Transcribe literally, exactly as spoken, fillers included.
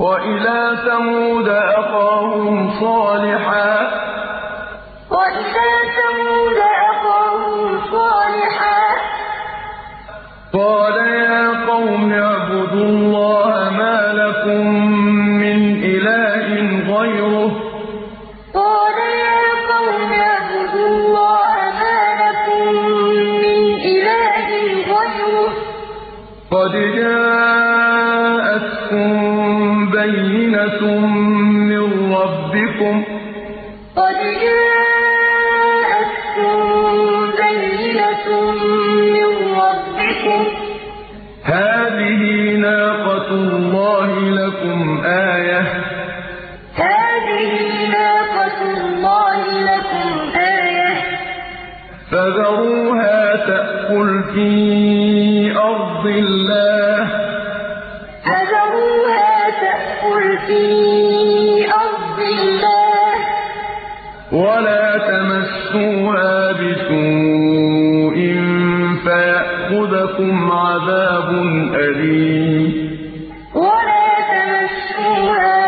وإلى ثمود أخاهم صالحا قال يا قوم اعبدوا الله ما لكم من إله غيره قد جاءتكم بينة من ربكم هذه ناقة الله لكم آية فذروها تأكل في أرض الله ولا تمسوها بسوء فيأخذكم عذاب أليم ولا تمسوها